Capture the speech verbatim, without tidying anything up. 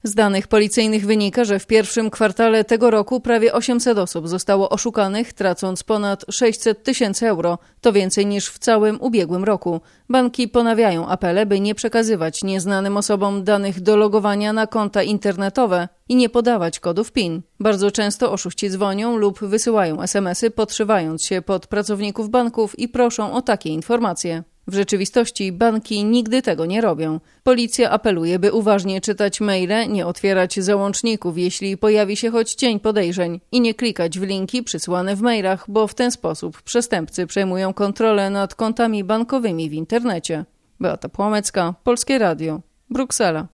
Z danych policyjnych wynika, że w pierwszym kwartale tego roku prawie osiemset osób zostało oszukanych, tracąc ponad sześćset tysięcy euro. To więcej niż w całym ubiegłym roku. Banki ponawiają apele, by nie przekazywać nieznanym osobom danych do logowania na konta internetowe i nie podawać kodów PIN. Bardzo często oszuści dzwonią lub wysyłają es em esy, podszywając się pod pracowników banków i proszą o takie informacje. W rzeczywistości banki nigdy tego nie robią. Policja apeluje, by uważnie czytać maile, nie otwierać załączników, jeśli pojawi się choć cień podejrzeń i nie klikać w linki przysłane w mailach, bo w ten sposób przestępcy przejmują kontrolę nad kontami bankowymi w internecie. Beata Płomecka, Polskie Radio, Bruksela.